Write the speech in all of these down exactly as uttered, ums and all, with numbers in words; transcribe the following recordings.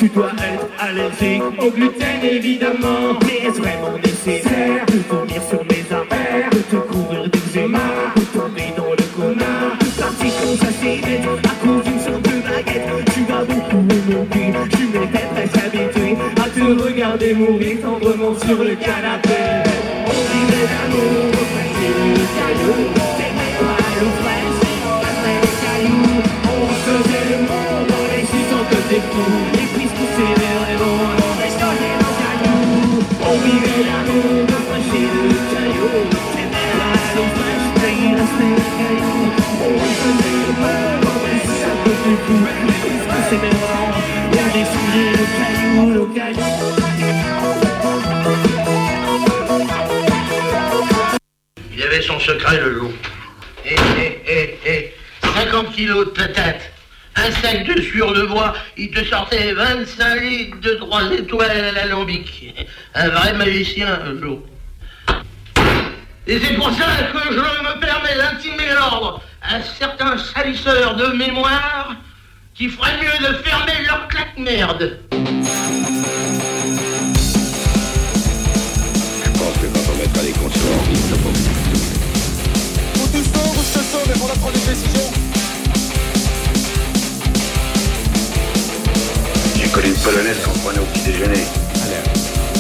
Tu dois être allergique au gluten évidemment. Mais est-ce vraiment nécessaire de vomir sur mes affaires, de te couvrir d'eczéma, de tomber dans le coma, parti comme ça c'est net, à cause d'une sorte de baguette. Tu vas beaucoup me manquer, je m'étais presque habitué à te regarder mourir tendrement sur le canapé. On vivait d'amour, c'est le caillou, t'aimais pas le frais, après les cailloux. On faisait le monde dans les six ans que t'es fou, les prises poussées vers les vents, on échangeait nos cailloux. On vivait d'amour, c'est le caillou, t'aimais pas le frais, il restait les cailloux. On faisait le monde dans les six ans que t'es fou, les prises poussées vers les vents, on échangeait nos cailloux, nos cailloux. Il avait son secret, le loup. Eh, eh, eh, eh, cinquante kilos de patates, un sac de sueur de bois, il te sortait vingt-cinq litres de trois étoiles à l'alambic. Un vrai magicien, le loup. Et c'est pour ça que je me permets d'intimer l'ordre à certains salisseurs de mémoire qui feraient mieux de fermer leur claque-merde. Je pense que quand on mettra les comptes sur orbite, ça va beaucoup. Ou tu sors ou je te sauve et pour la prendre une décision. J'ai connu une polonaise qu'on prenait au petit déjeuner. Alerte.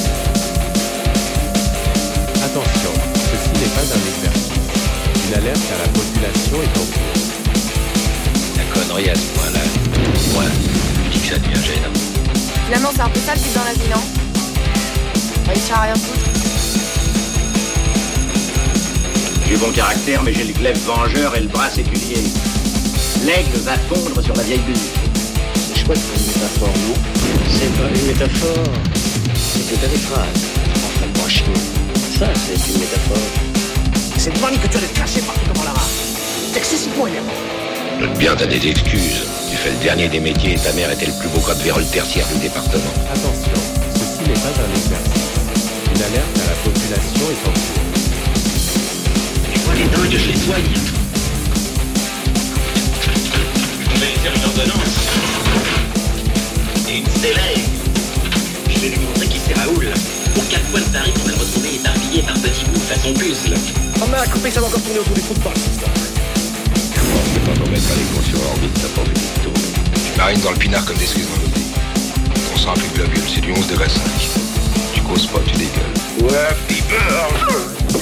Attention, ceci n'est pas un exercice. Une alerte à la population est en cours. La connerie à ce point-là. Moi, je dis que ça devient gênant. Finalement, c'est un peu ça le but dans la vie, non? Réussir à rien foutre. J'ai bon caractère, mais j'ai le glaive vengeur et le bras séculier. L'aigle va fondre sur la vieille buse. C'est chouette comme métaphore, non? C'est pas une métaphore. C'est que t'as des phrases. Enfin, moi chier. Ça, c'est une métaphore. C'est toi que tu as de cracher partout comme un lama. C'est excessivement énervant. Note bien, t'as des excuses. Tu fais le dernier des métiers et ta mère était le plus beau code vérole tertiaire du département. Attention, ceci n'est pas un exercice. Une alerte à la population est en cours. Les dingues, je les soigne. On va faire une ordonnance. Et une célèbre. Je vais lui montrer qui c'est Raoul. Pour quatre fois de Paris pour le retrouver éparpillé par petits bouts façon puzzle. Oh merde, coupé, ça va encore tourner autour du trou de balle. Je pense que quand on mettra les comptes sur orbite, ça va beaucoup tourner. Tu marines dans le pinard comme des Suisses dans l'eau. Ton sang plus globule, c'est du onze degré cinq. Tu causes pas, tu dégueules. Ouais, piper.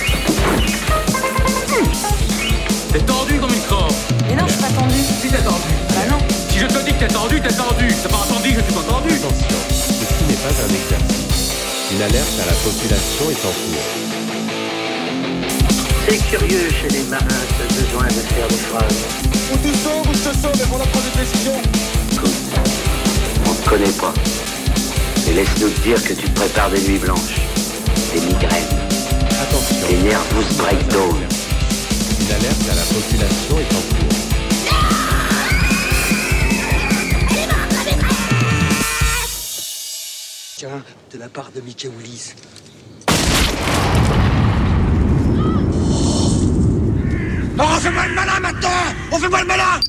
T'es tendu comme une corde. Mais non, je suis pas tendu. Si t'es tendu. Bah non. Si je te dis que t'es tendu, t'es tendu. T'as pas entendu, je suis pas tendu. Attention, ceci n'est pas un exercice. Une alerte à la population est en cours. C'est curieux chez les marins, ce besoin de faire des phrases. Ou tu sors ou je te sauve et pour la prendre une décision. On te connaît pas. Et laisse-nous te dire que tu te prépares des nuits blanches, des migraines, Attention. des nervous breakdowns. Une alerte à la population est en cours. Tiens, de la part de Mickey Willis. Oh, on fait pas le malin maintenant. On fait pas le malin.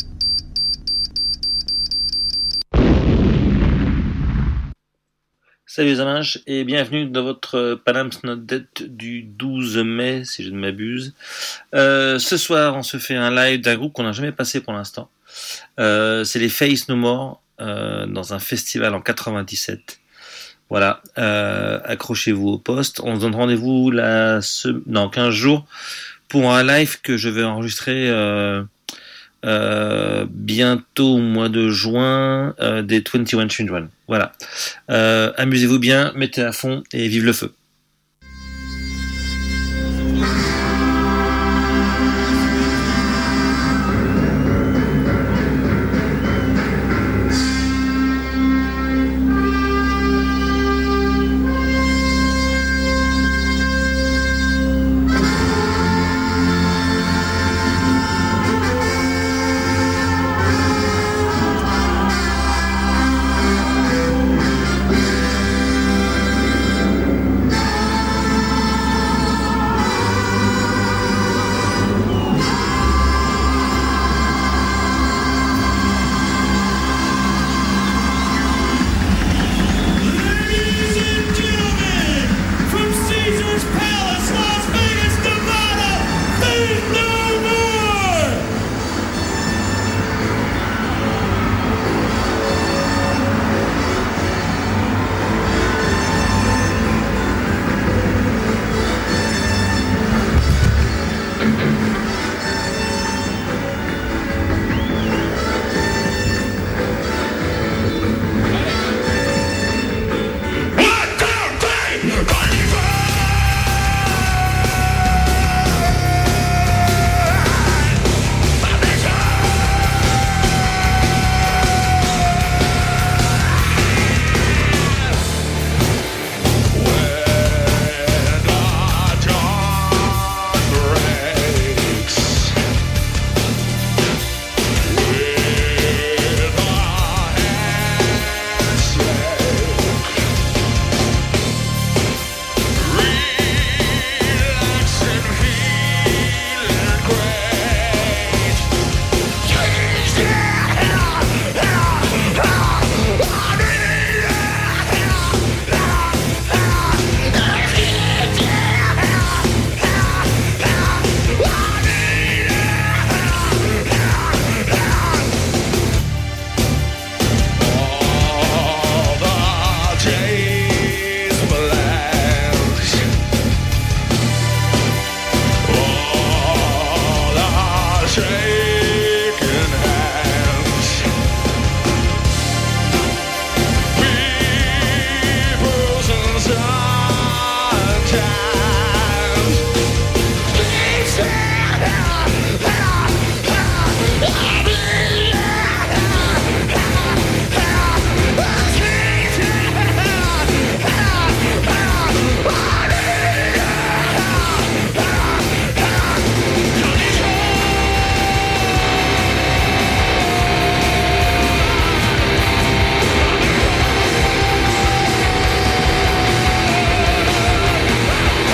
Salut les amanches et bienvenue dans votre Panam's Not Dead du douze mai, si je ne m'abuse. Euh, ce soir, on se fait un live d'un groupe qu'on n'a jamais passé pour l'instant. Euh, c'est les Face No More, euh, dans un festival en quatre-vingt-dix-sept. Voilà, euh, accrochez-vous au poste. On se donne rendez-vous la se... non, quinze jours pour un live que je vais enregistrer euh, euh, bientôt au mois de juin euh, des vingt et un Children. Voilà. Euh, amusez-vous bien, mettez à fond et vive le feu. Thank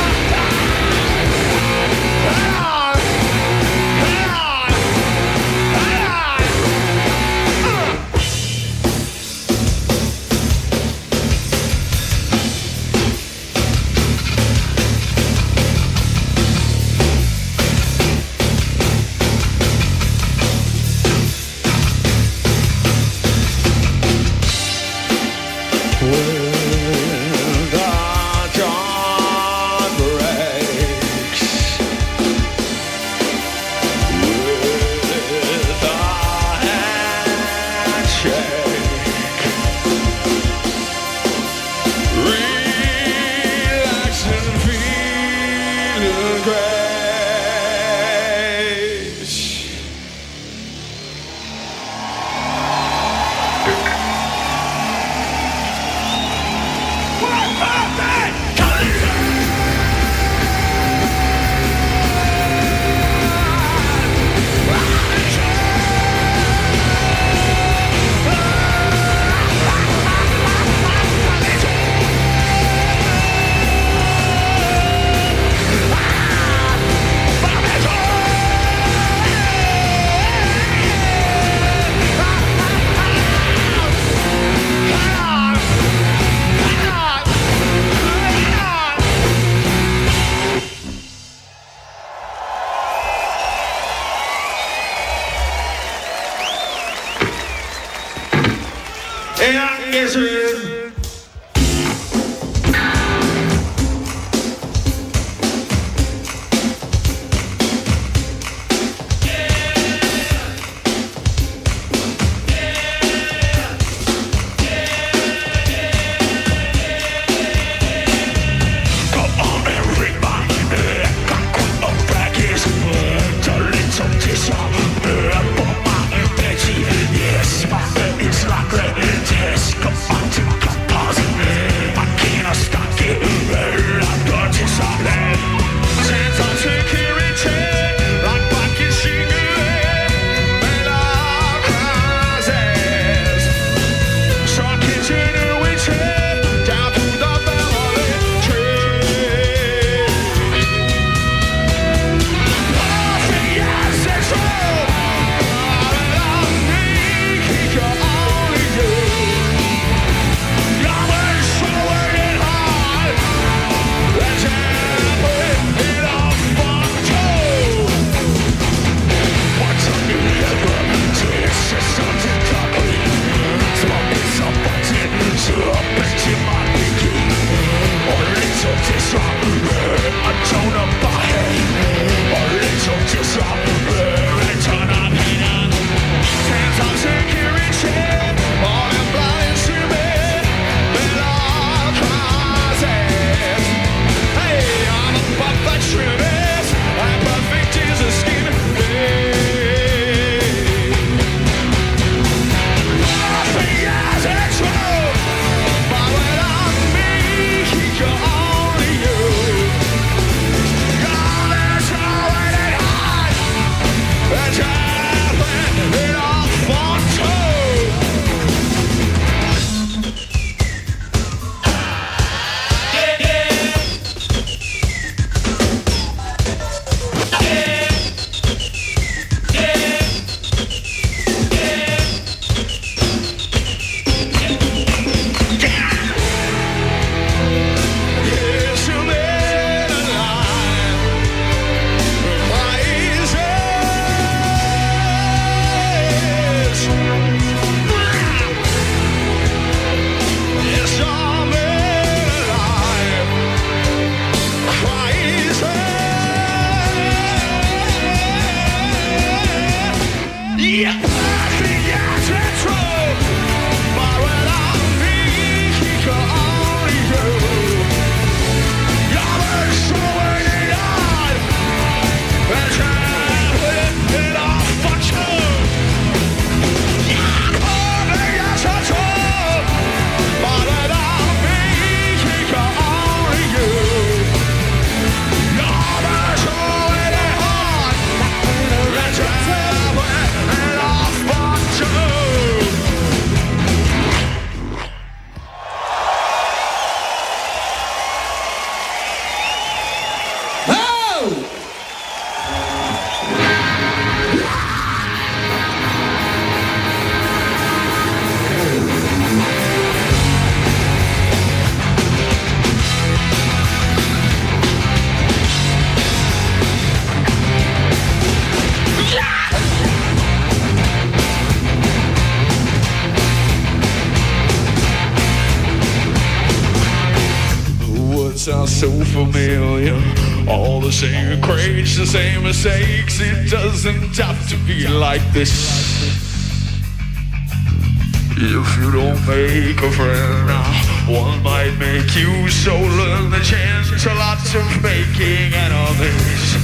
so familiar. All the same crates, the same mistakes. It doesn't have to be like this. If you don't make a friend, one might make you. So learn the chance, a lot of making enemies.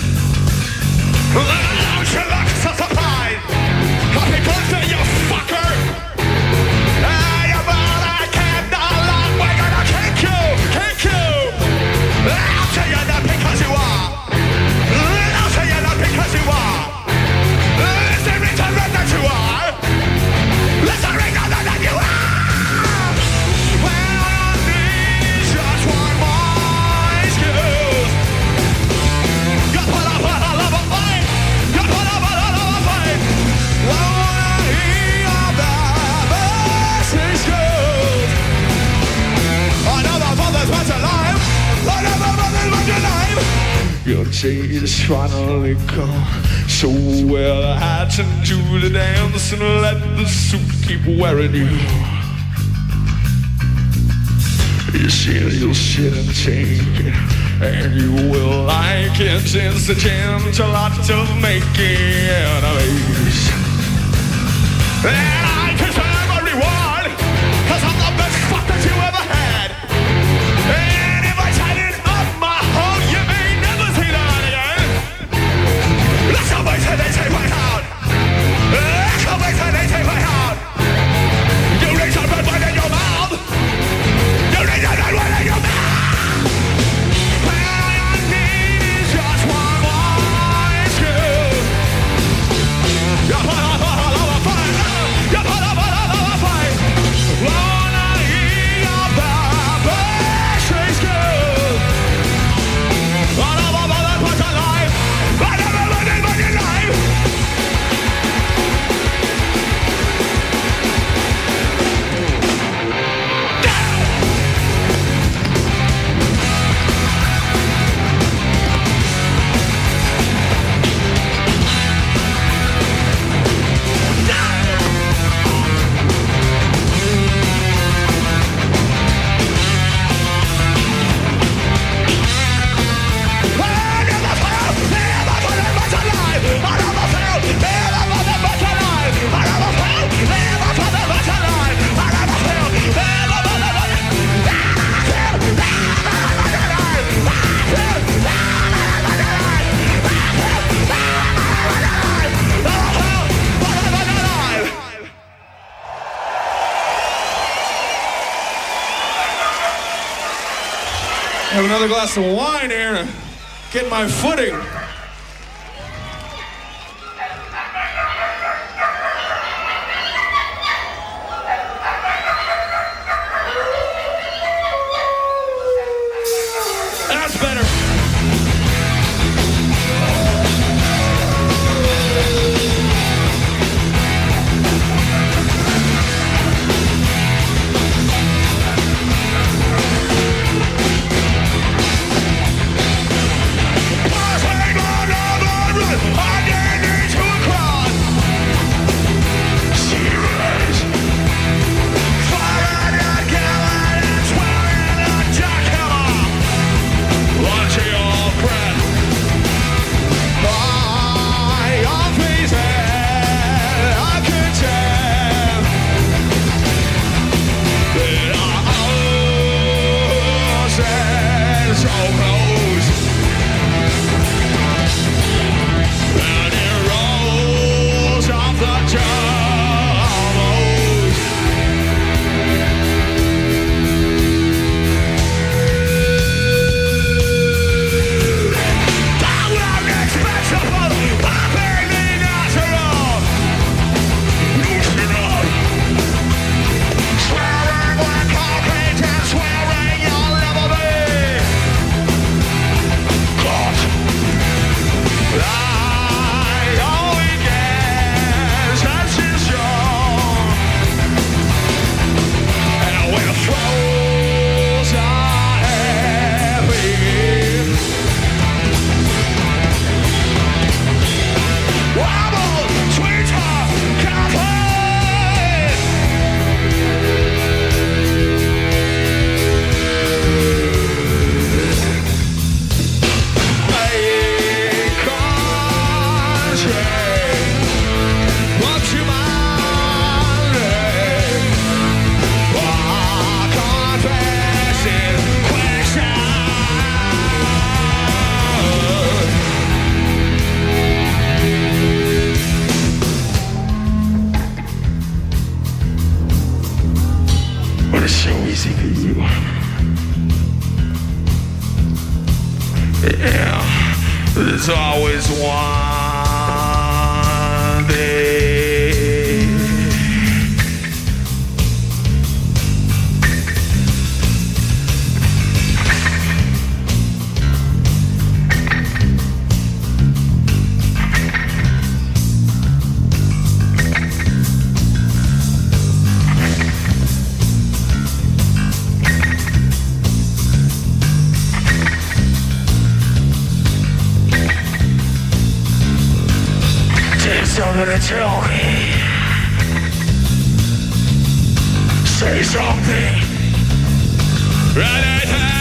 Don't you look so surprised? Happy birthday, you fucker! Ah, you bought a candlelight, we're gonna kick you, kick you! I'll tell you that because you are. I'll tell you that because you are. Is there any time that you are? Is there any time that you are? When I need just one more excuse. You put up a love of fight. You put up a love of fight. I wanna hear your best excuse. I never thought this was alive. I never thought this was alive. Your day is finally gone. So well I had to do the dance and let the suit keep wearing you. You see, you'll sit and take it, and you will like it. It's a chance, a lot of making enemies. And I deserve a reward, cause I'm the best fuck that you ever had. And if I tied it up my hole, you may never see that again. Let's go back to they take my out. Let's go back to they take my out. You raise your red wine in your mouth. You raise your red wine in your mouth. All I need is just one more excuse. You put up a love of fight. You put up a love of fight. Wanna hear your best excuse. I never thought that was alive. I never thought that was alive. Have another glass of wine here to get my footing. That's better. Watch it. Yeah, there's always one day. Something to tell me. Say something. Right at hand.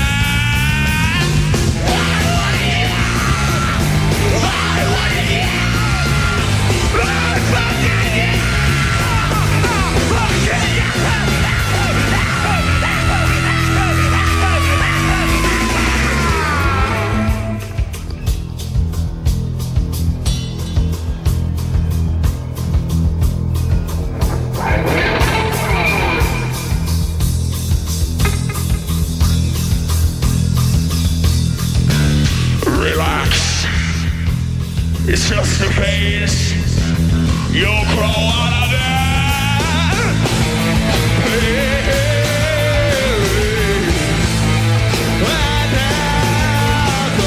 It's just a phase. You'll crawl out of there. Hey, hey, right now,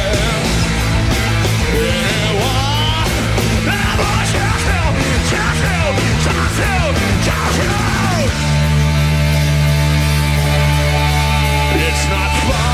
anyone ever tells you, tells you, tells you, tells you it's not fun.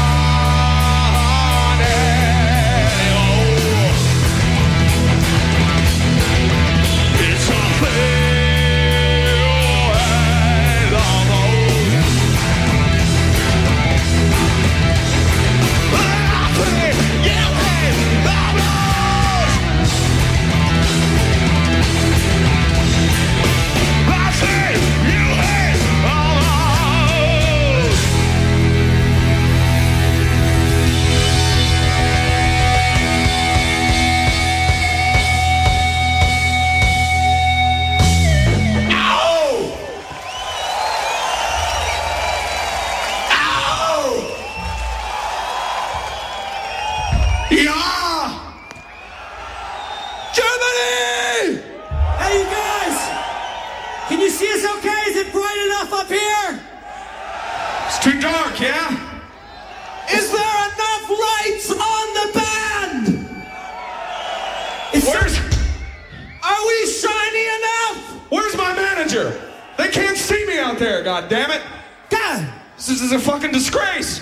Too dark, yeah? Is there enough lights on the band? Is Where's... there... Are we shiny enough? Where's my manager? They can't see me out there, god damn it. God! This is a fucking disgrace.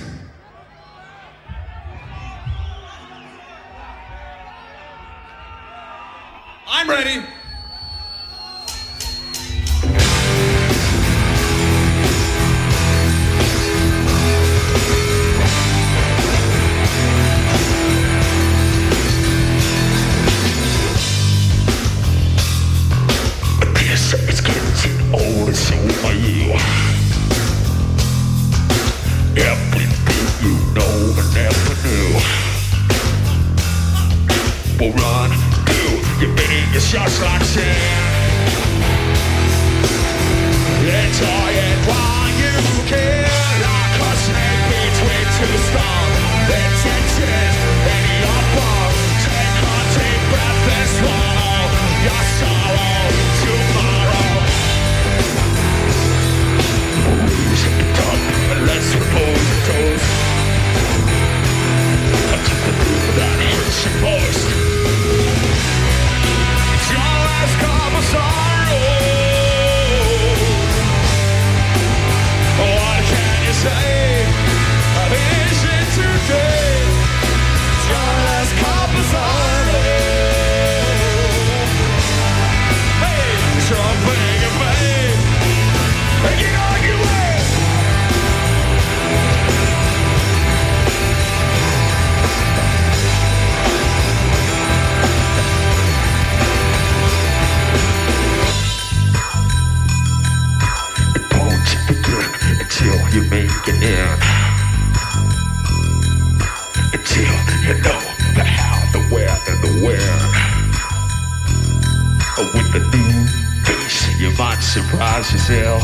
I'm ready. It's getting old, so are you. Everything you know and never knew will run through your being, it's just like sin. It's all yet while you can, like a snake between two stars. It's inches in your bones. Take a deep breath and swallow your sorrow tomorrow. Raise the top and let's repose the toes. I took the proof that hurts you most. It's your last cup of sorrow. What can you say? Is it today? It's your last cup of sorrow. Hey, something you made. Get on your way. It won't begin until you make it in. Until you know the how, the where, and the when. With the new face, you might surprise yourself.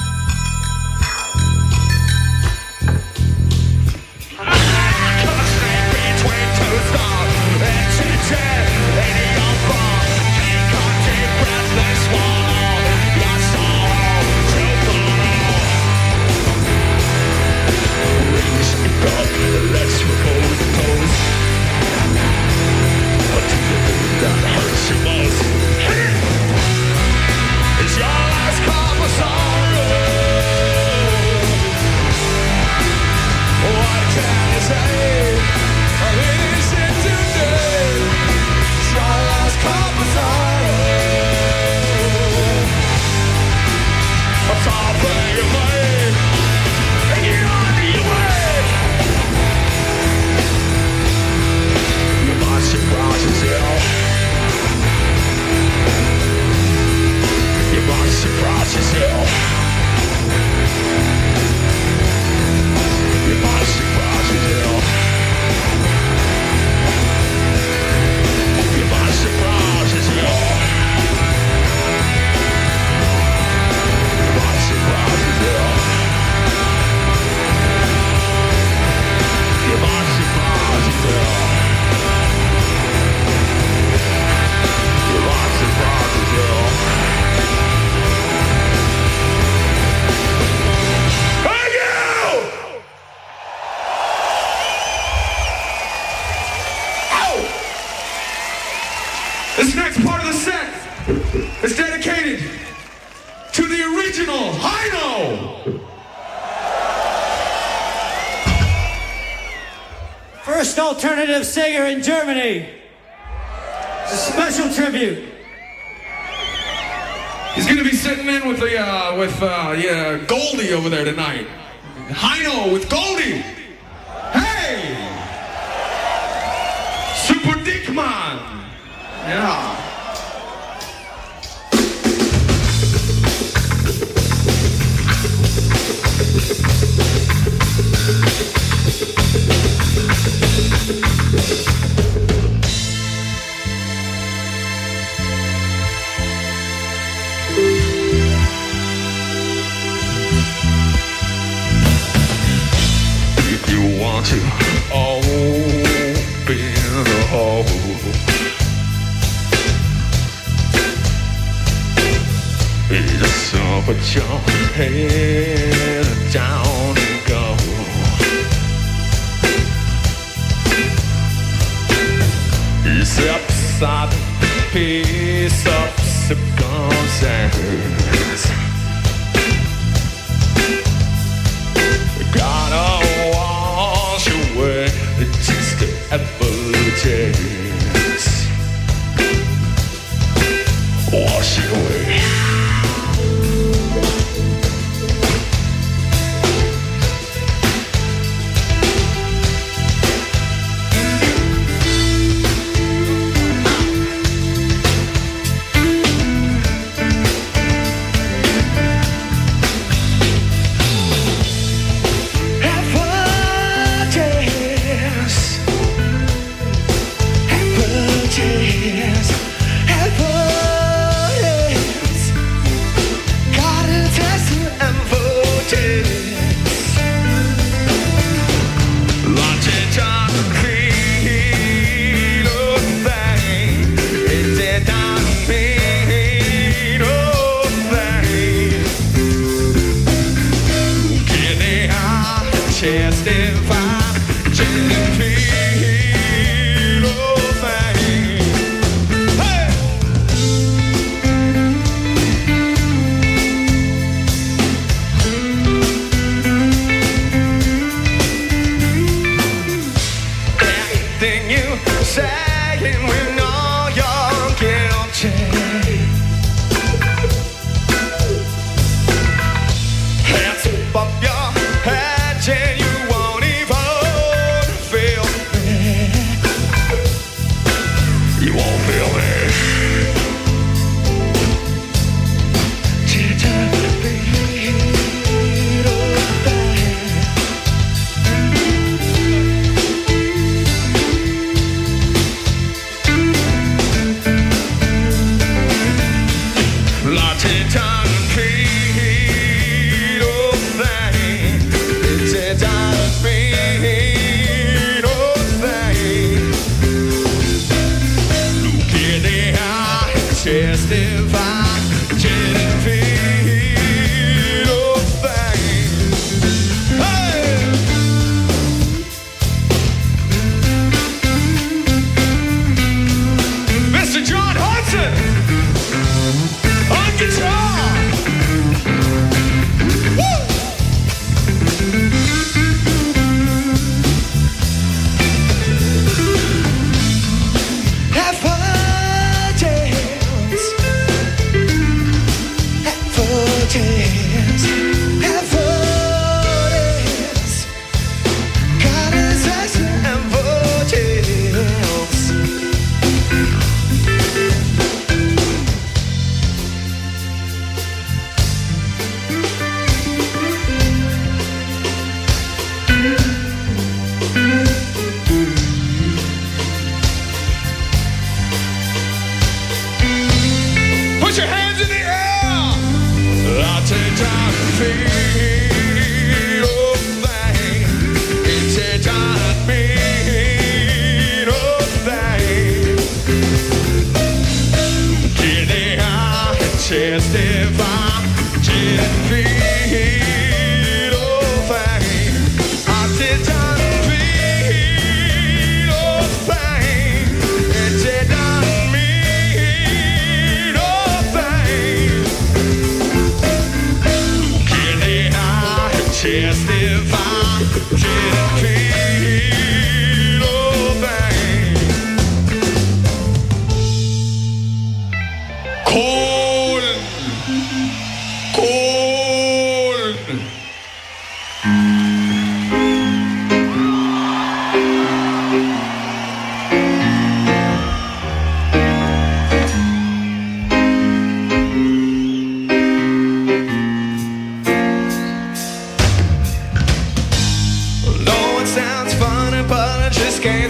Cause This next part of the set is dedicated to the original Heino. First alternative singer in Germany. It's a special tribute. He's gonna be sitting in with the uh, with uh, yeah Goldie over there tonight. Heino with Goldie. Hey, Super Dickman. Yeah. If you want to open the hole, just uh, put your head down and go. It's upside piece of circumstance. Gotta wash away just evidence. Wash it away.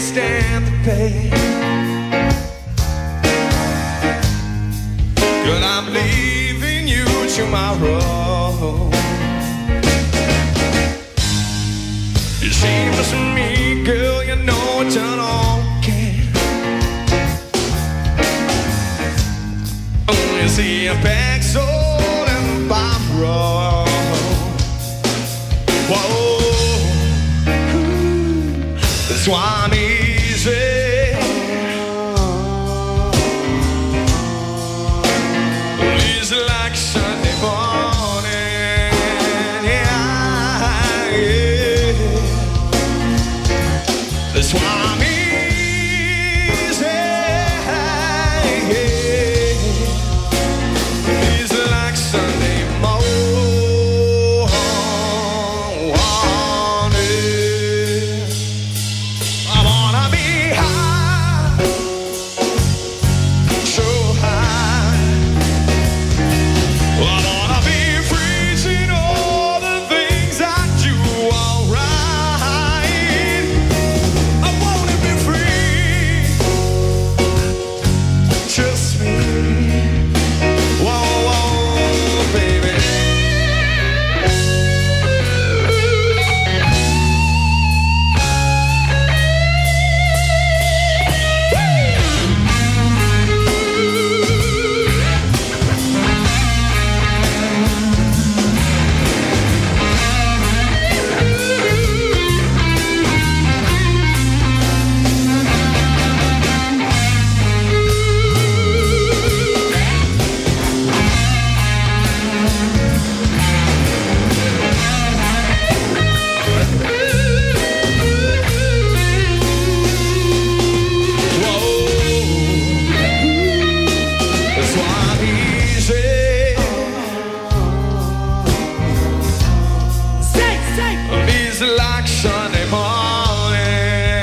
stand the pain. Girl, I'm leaving you tomorrow. You seem to me, girl, you know it's an okay. Oh, you see a back soul and bomb roll. Whoa, that's why I'm easy. It's like Sunday morning, yeah, yeah. That's why I'm easy, yeah. It's like Sunday morning. I wanna be high, so high. I wanna be freezing all the things I do alright. I wanna be free, just me. Whoa, whoa, baby. That's why I'm easy. Say, say. It's like Sunday morning,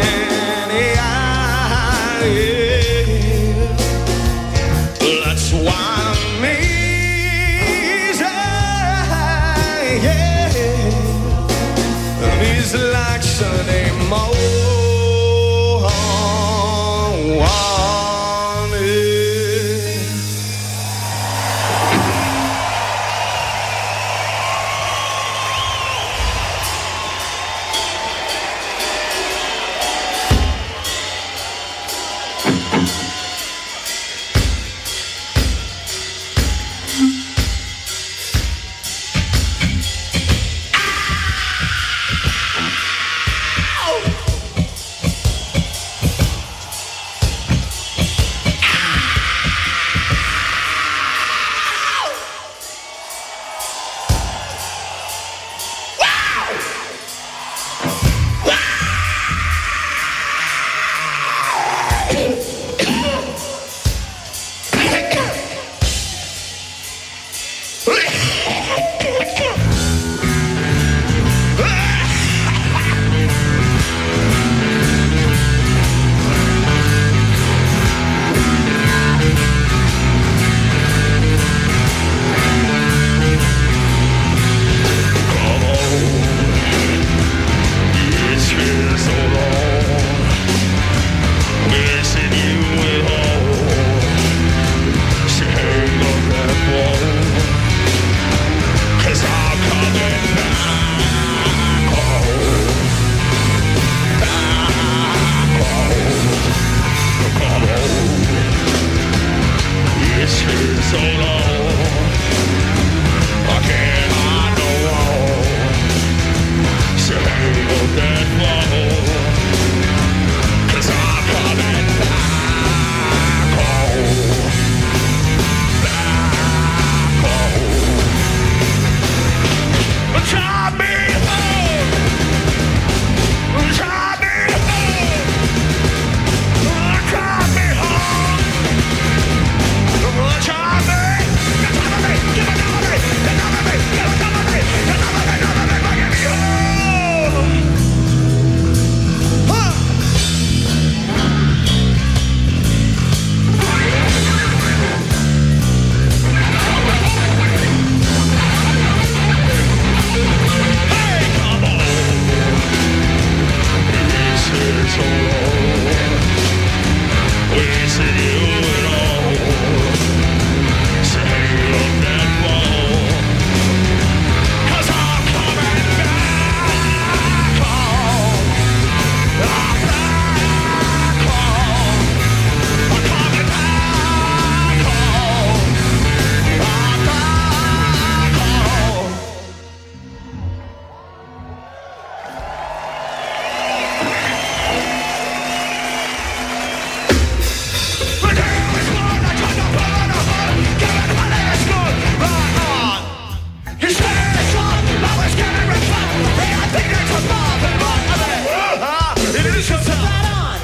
yeah, yeah. That's why I'm easy, yeah. It's like Sunday morning.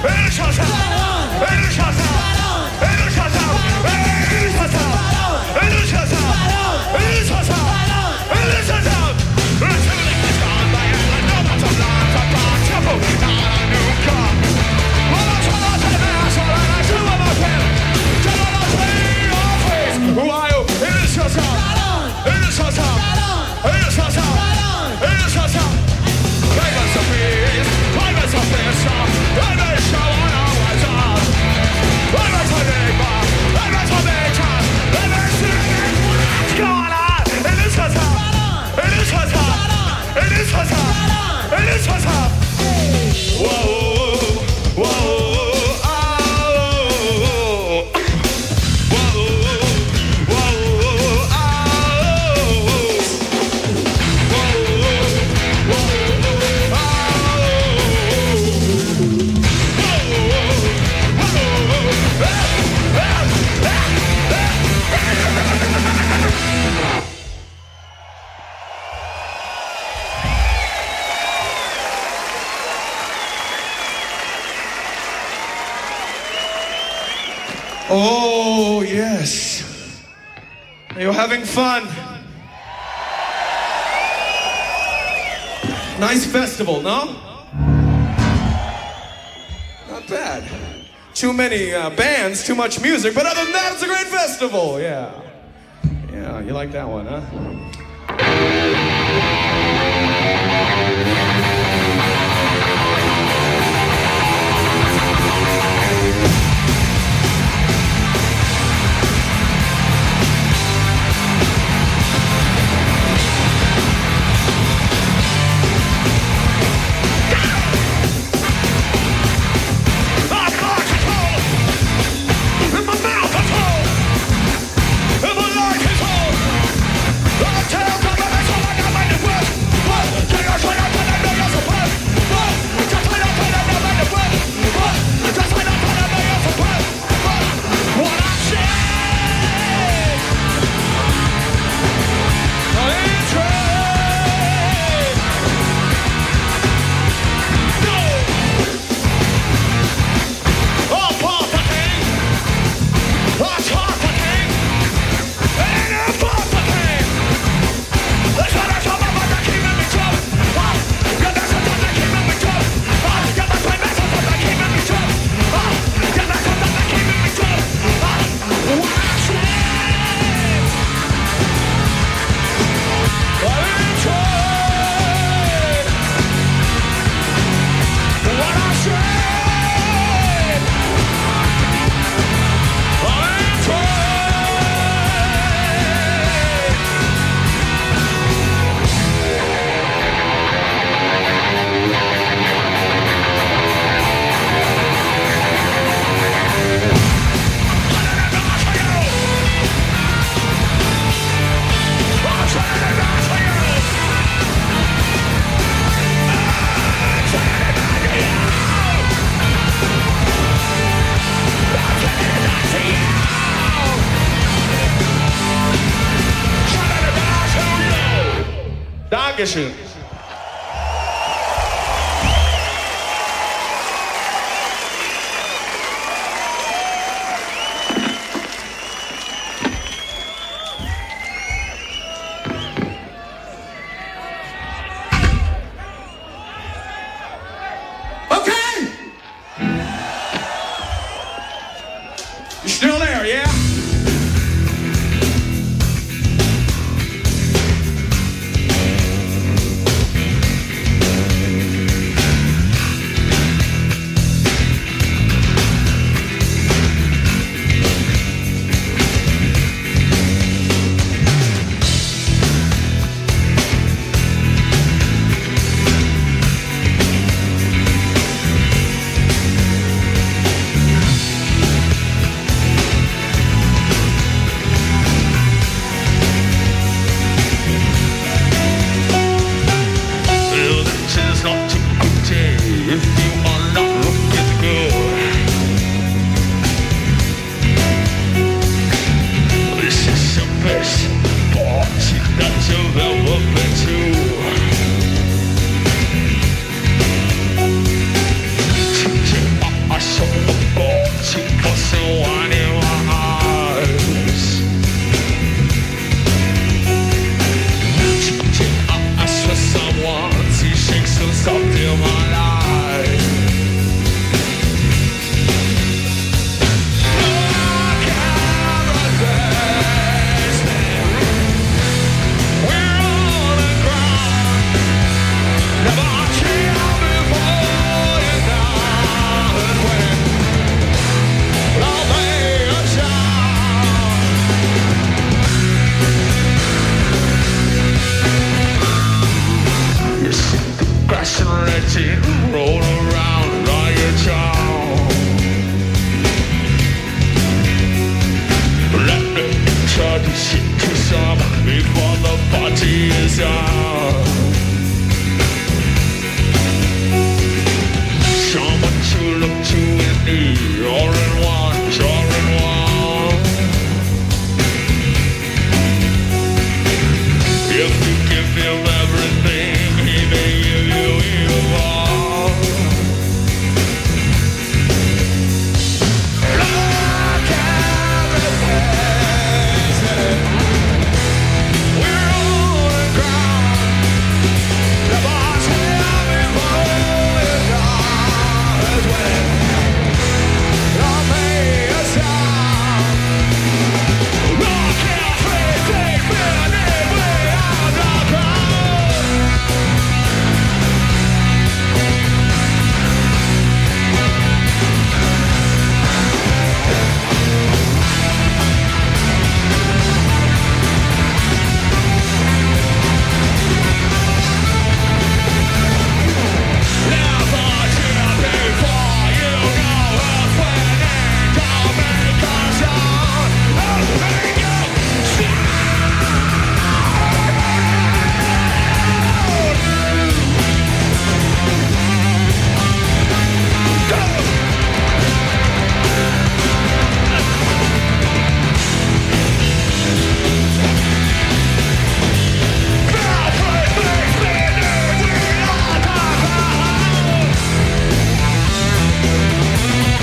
Oh, yes. Are you having fun? Nice festival, no? Not bad. Too many uh, bands, too much music, but other than that, it's a great festival, yeah. Yeah, you like that one, huh? Dankeschön. Okay. You still there, yeah?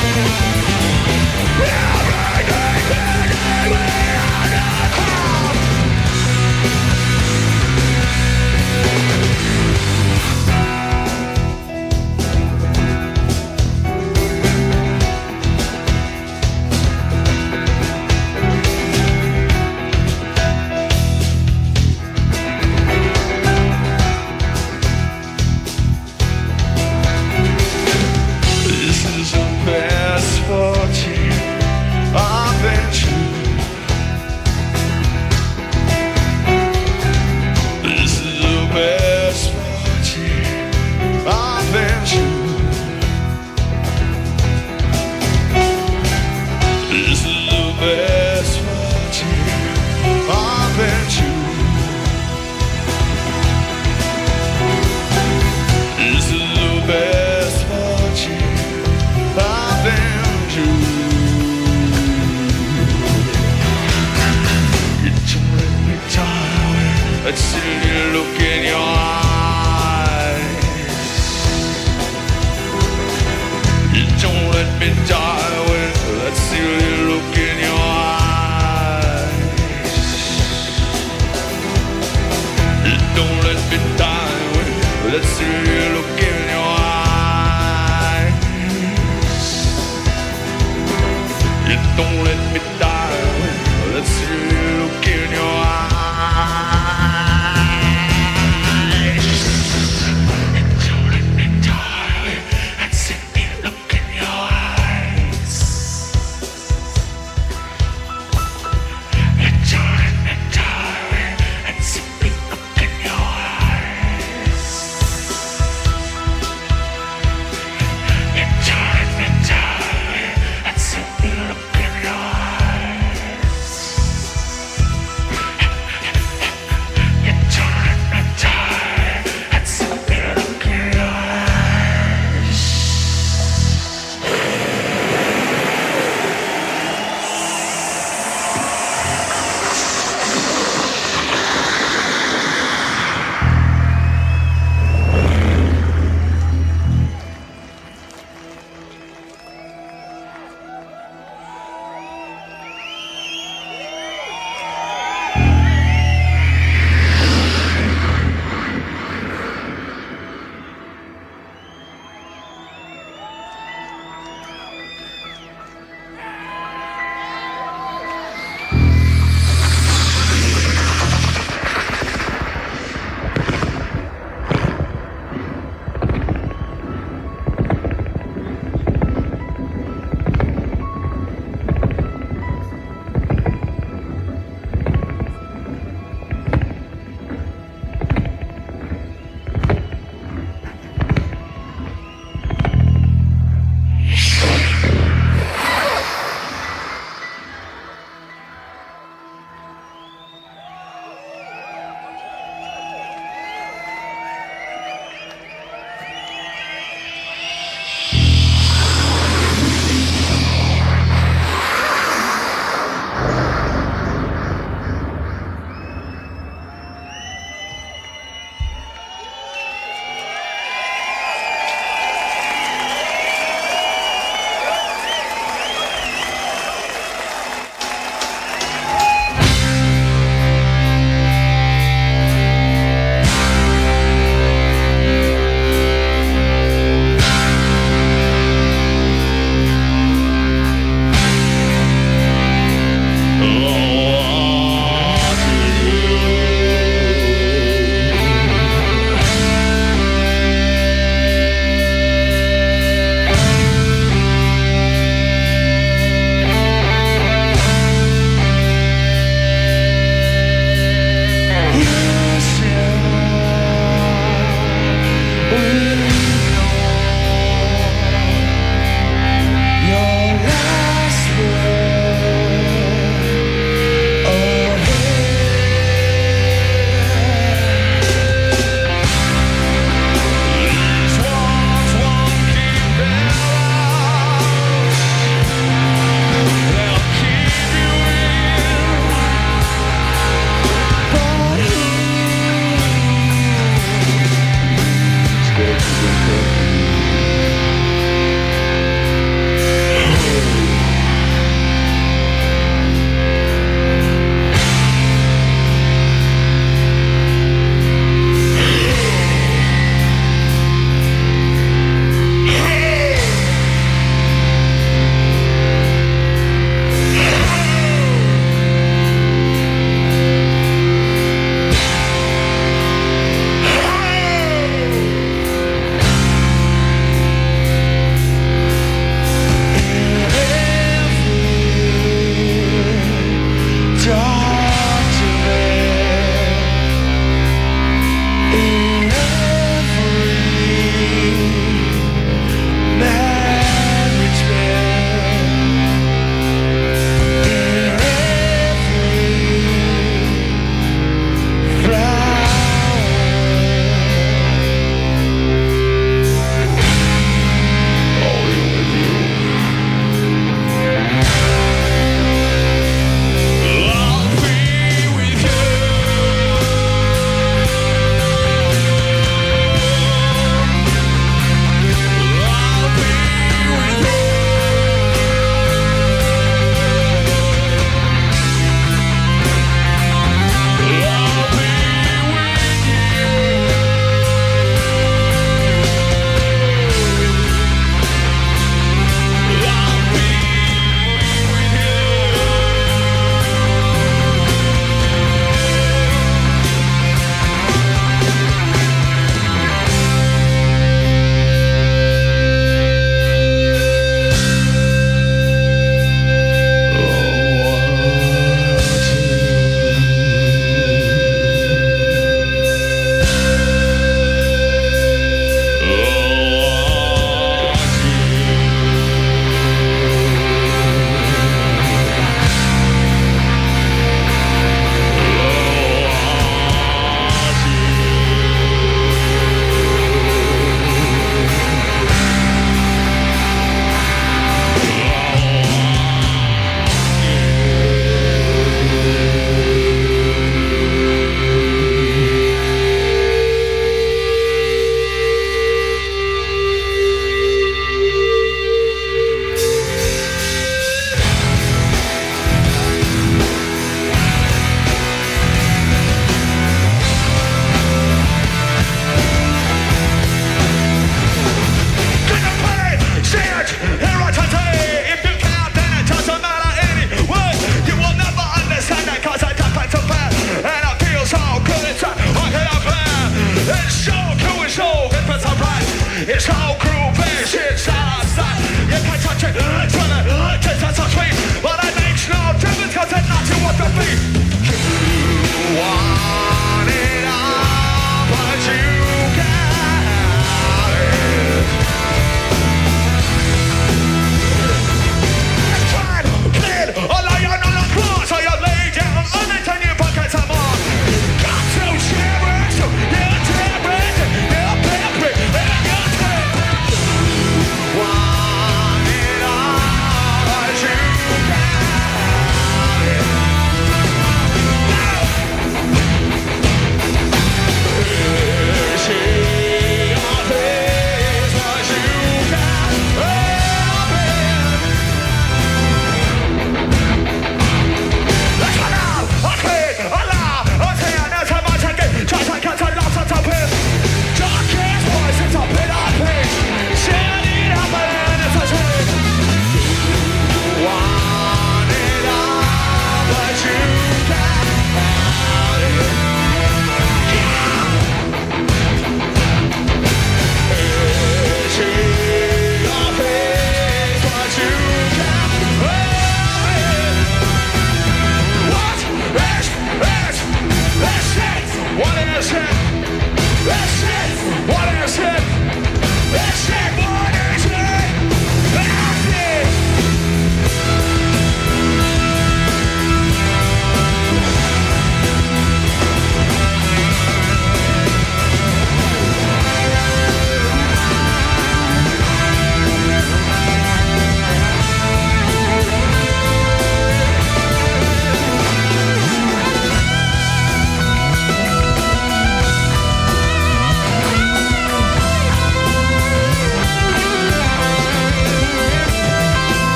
Look in your eyes.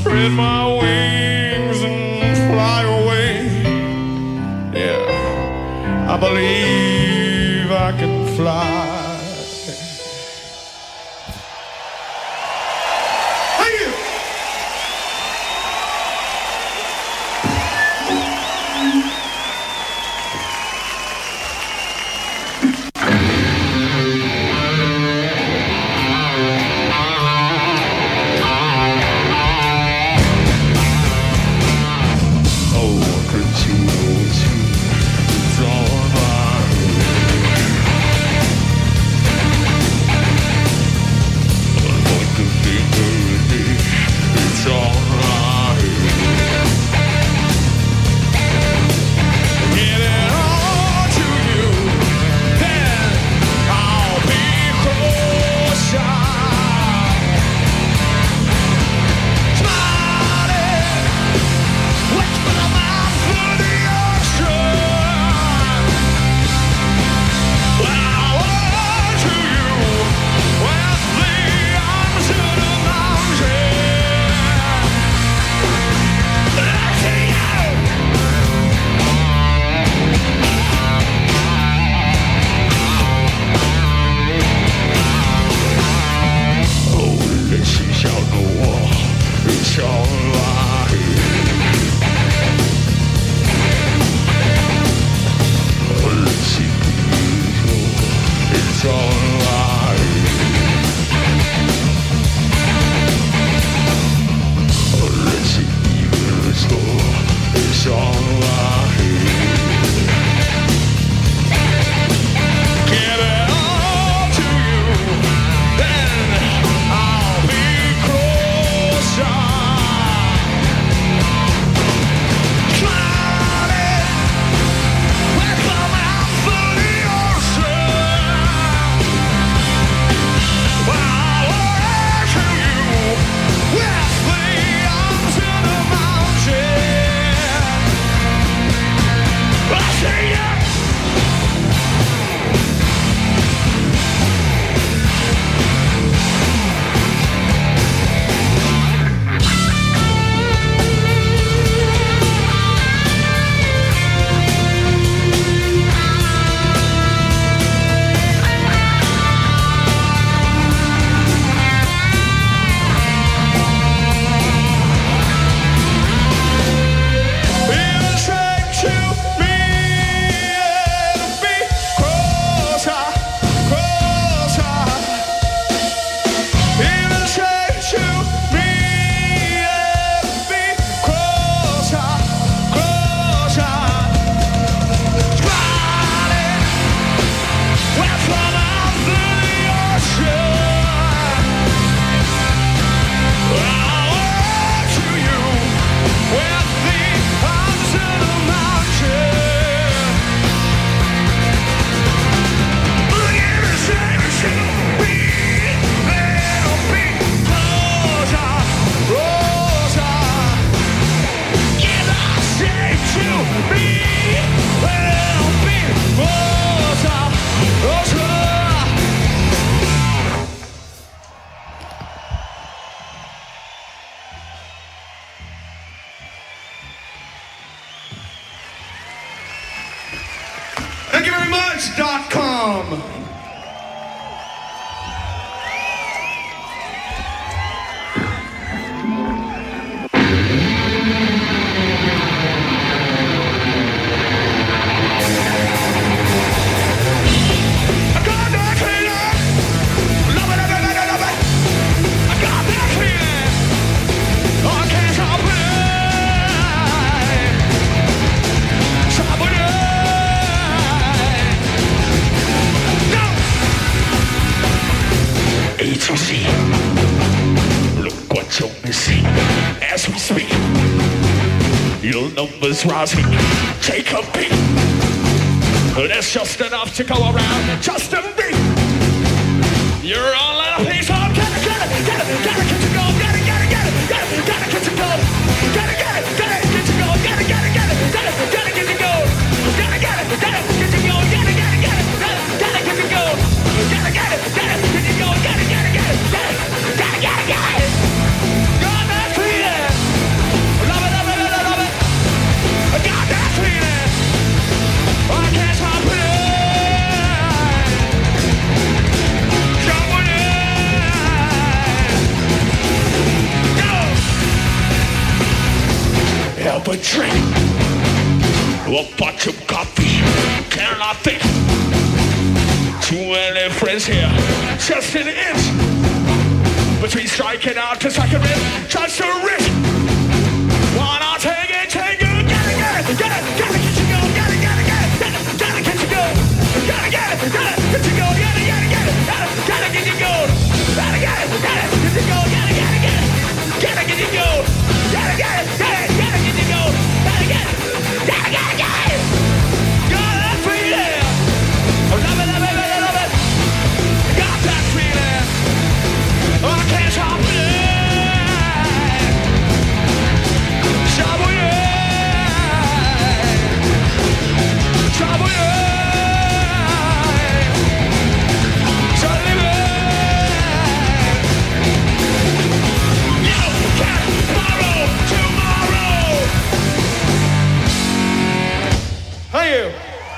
spread my wings and fly away. Yeah, I believe I can fly. Thank you very much, dot com. Look what you're missing as we speak. Your numbers rising, take a peek. There's just enough to go around, just a beat. You're all out of piece, oh, gotta, gotta, gotta, gotta get to go, gotta, gotta, gotta, gotta, gotta get to go, gotta, gotta, gotta get to go, gotta, gotta, gotta, gotta, gotta get to go, gotta, gotta, gotta get to go, gotta, gotta, gotta, gotta, gotta get to go, gotta, gotta, gotta get to go, gotta, gotta, gotta, gotta, gotta, gotta, gotta, gotta, gotta, up a drink, a bunch of coffee, can I think? Too many friends here, just an inch between striking out to striking in, just a risk. Why not take it, take it, get it, get it, get it, get it, get you go, get it, get it, get it, get it, get it, get you go, get it, get it, get it, get you go, get it, get it, get it, get it, get it, get you go, get it, get it, get it, get you go, get it, get it, get it, get it, get you go, get it, get it, get it, get it, get you go, get it, get it, get it, get it, get it, got that feeling, love it, love it, love it, love it, got that feeling, I can't stop it. Hey you!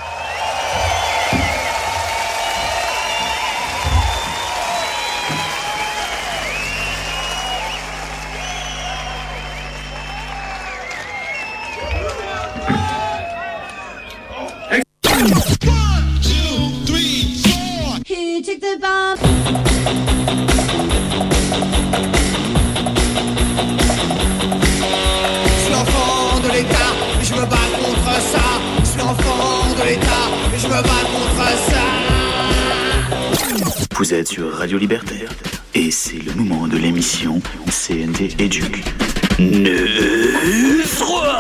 Vous êtes sur Radio Libertaire et c'est le moment de l'émission C N T Éduque. neuf trois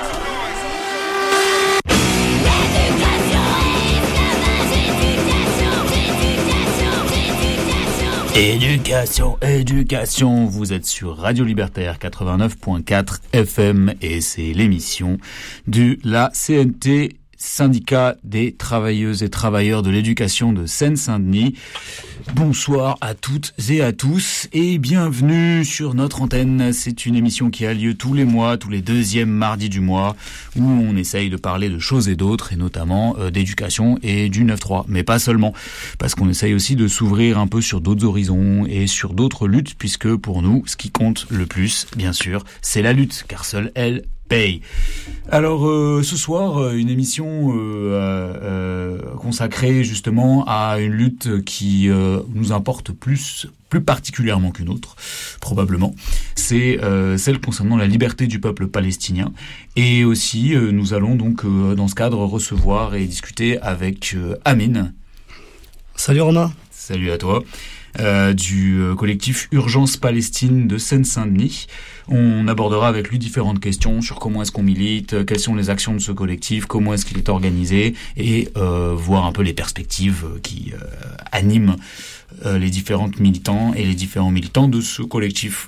Éducation, éducation, vous êtes sur Radio Libertaire quatre-vingt-neuf point quatre F M et c'est l'émission de la C N T, Syndicat des travailleuses et travailleurs de l'éducation de Seine-Saint-Denis. Bonsoir à toutes et à tous et bienvenue sur notre antenne. C'est une émission qui a lieu tous les mois, tous les deuxièmes mardis du mois, où on essaye de parler de choses et d'autres, et notamment euh, d'éducation et du neuf trois. Mais pas seulement, parce qu'on essaye aussi de s'ouvrir un peu sur d'autres horizons et sur d'autres luttes, puisque pour nous, ce qui compte le plus, bien sûr, c'est la lutte, car seule elle paye. Alors euh, ce soir, une émission euh, euh, consacrée justement à une lutte qui euh, nous importe plus, plus particulièrement qu'une autre, probablement. C'est euh, celle concernant la liberté du peuple palestinien. Et aussi, euh, nous allons donc euh, dans ce cadre recevoir et discuter avec euh, Amine. Salut Romain. Salut à toi. Euh, du collectif Urgence Palestine de Seine-Saint-Denis. On abordera avec lui différentes questions sur comment est-ce qu'on milite, quelles sont les actions de ce collectif, comment est-ce qu'il est organisé, et euh, voir un peu les perspectives qui euh, animent euh, les différents militants et les différents militants de ce collectif.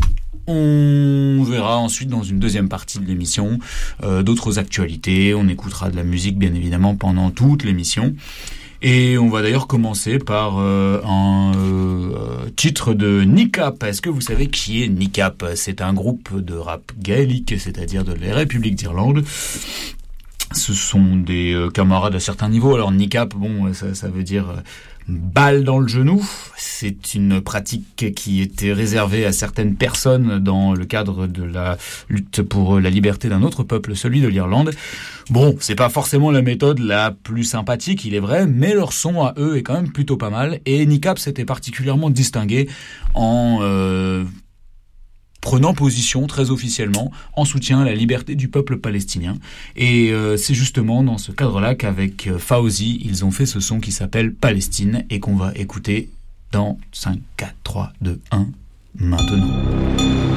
On verra ensuite dans une deuxième partie de l'émission euh, d'autres actualités. On écoutera de la musique bien évidemment pendant toute l'émission. Et on va d'ailleurs commencer par euh, un euh, titre de Nicap. Est-ce que vous savez qui est Nicap ? C'est un groupe de rap gaélique, c'est-à-dire de la République d'Irlande. Ce sont des euh, camarades à certains niveaux. Alors Nicap, bon, ça, ça veut dire euh, balle dans le genou. C'est une pratique qui était réservée à certaines personnes dans le cadre de la lutte pour la liberté d'un autre peuple, celui de l'Irlande. Bon, c'est pas forcément la méthode la plus sympathique, il est vrai, mais leur son à eux est quand même plutôt pas mal. Et Nicap s'était particulièrement distingué en euh, prenant position très officiellement en soutien à la liberté du peuple palestinien. Et euh, c'est justement dans ce cadre-là qu'avec Fawzi, ils ont fait ce son qui s'appelle Palestine et qu'on va écouter dans cinq, quatre, trois, deux, un, maintenant.